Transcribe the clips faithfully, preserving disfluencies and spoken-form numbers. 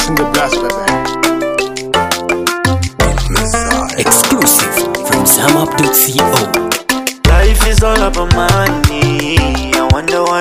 in the blast, baby. Exclusive from zamup dot co. Life is all about money. I wonder why.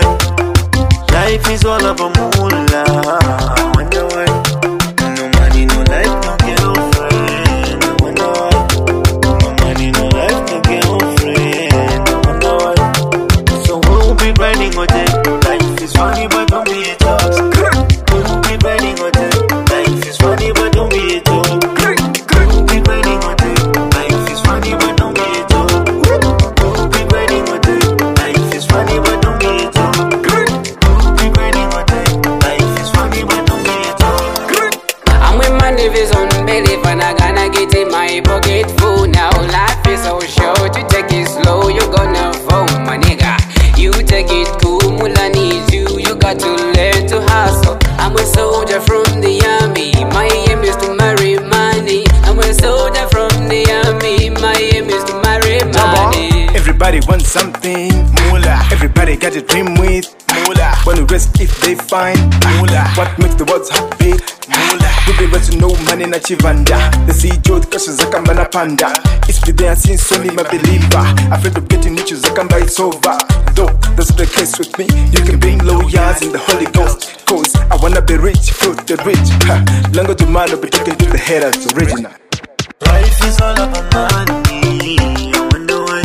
Life is all about moolah. I wonder why. No money, no life, no girlfriend. I wonder why. No money, no life, no girlfriend. I wonder why. So we'll be grinding all day. Life is funny, but don't be a dog. We'll be grinding all day. Life is funny, but don't be a dog. We'll be grinding all day. Life is funny, but don't be a dog. We'll be grinding all day. Life is funny, but don't be a dog. We'll be grinding all day. Life is funny, but don't be a dog. I'm with my niggas on belly, and I gonna get in my pocket full now. Life is so short, you take it slow, you gonna fall, my nigga. You take it cool, Mula needs you, you got to learn to hustle. I'm a soldier from the army, my aim is to marry money. I'm a soldier from the army, my aim is to marry money. Everybody wants something, moolah. Everybody got a dream with moolah. Wanna risk if they find moolah. What makes the world's heartbeat? Moolah. We've been to know money na chivanda. The C E O kasha zakamba na panda. It's the day I seen Sony my believer. Afraid of getting rich zakamba it's over. Though that's the case with me. You can bring lawyers in the Holy Ghost. Cause I wanna be rich, fruit the rich. Lango to man will be taken to the head as original. Life is all about money. I wonder why.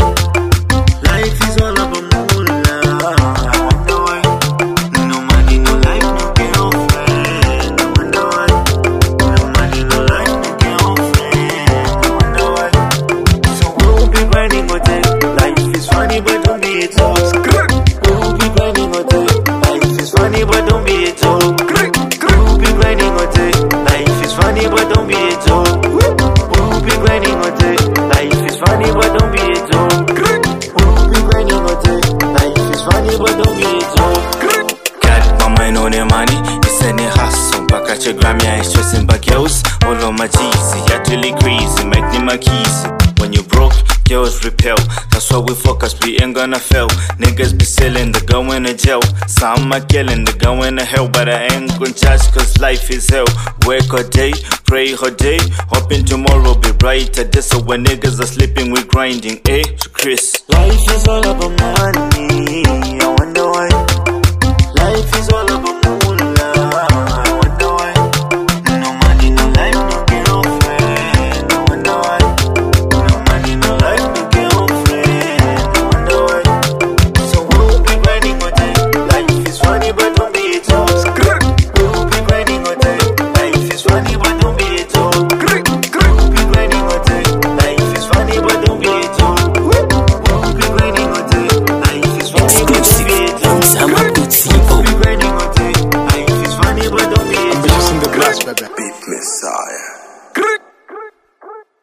Life is all about moolah. I wonder why. No money, no life, no girlfriend. I wonder why. No money, no life, no girlfriend. I wonder why. So we'll be grinding all day. Life is funny, but don't be a dog. We'll be grinding all day. Life is funny, but don't be a dog. We'll be grinding all day. Life is funny, but don't be a dog. We'll be grinding all day. Life is funny, but don't be a dog. We'll be grinding all day. Life is funny, but don't be a dog. Got my mind on the money, it's any hustle. Back at your Grammy, I stressing back girls. All on my G's, yeah, really crazy, make me my keys. When you broke, girls repel. That's why we focus, we ain't gonna fail. Niggas be selling, they going to jail. Some are killing, they going to hell. But I ain't gonna charge, cause life is hell. Work all day, pray all day. Hoping tomorrow be brighter. This is when niggas are sleeping, we grinding, eh? So Chris. Life is all about money.